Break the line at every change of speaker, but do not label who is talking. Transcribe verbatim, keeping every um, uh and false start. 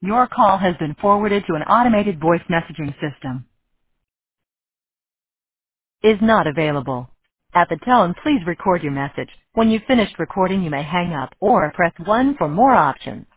Your call has been forwarded to an automated voice messaging system. Is not available. At the tone, please record your message. When you've finished recording, you may hang up or press one for more options.